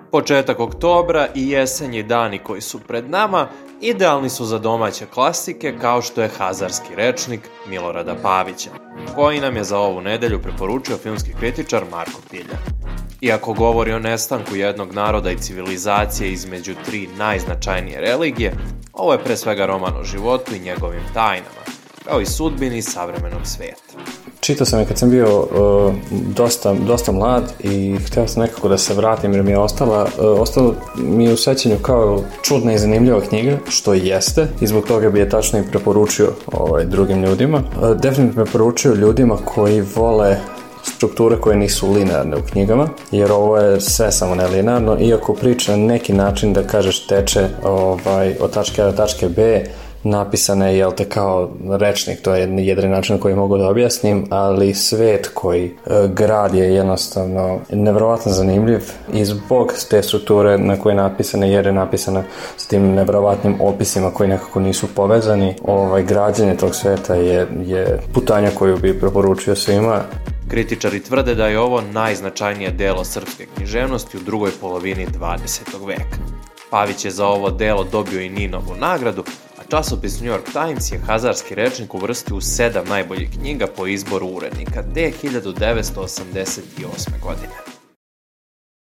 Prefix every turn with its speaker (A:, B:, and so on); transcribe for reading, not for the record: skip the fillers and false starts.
A: Početak oktobra i jesenji dani koji su pred nama idealni su za domaće klasike kao što je Hazarski rečnik Milorada Pavića, koji nam je za ovu nedelju preporučio filmski kritičar Marko Pilja. Iako govori o nestanku jednog naroda i civilizacije između tri najznačajnije religije, ovo je pre svega roman o životu i njegovim tajnama, kao i sudbini savremenog svijeta.
B: Čitao sam je kad sam bio dosta mlad i htio sam nekako da se vratim jer mi je ostalo mi je u sećanju kao čudna i zanimljiva knjiga, što i jeste, i zbog toga bi je tačno i preporučio drugim ljudima. Definitivno preporučio ljudima koji vole strukture koje nisu linearne u knjigama, jer ovo je sve samo nelinearno, iako priča na neki način, da kažeš, teče od tačke A do tačke B, napisana je, jel te, kao rečnik, to je jedini način na koji mogu da objasnim, ali svet koji grad je jednostavno nevjerovatno zanimljiv i zbog te strukture na koje je napisana, jer je napisana s tim nevjerovatnim opisima koji nekako nisu povezani. Građenje tog sveta je putanja koju bi preporučio svima.
A: Kritičari tvrde da je ovo najznačajnije delo srpske književnosti u drugoj polovini 20. veka. Pavić je za ovo delo dobio i Ninovu nagradu, a časopis New York Times je Hazarski rečnik uvrstio u 7 najboljih knjiga po izboru urednika te 1988. godine.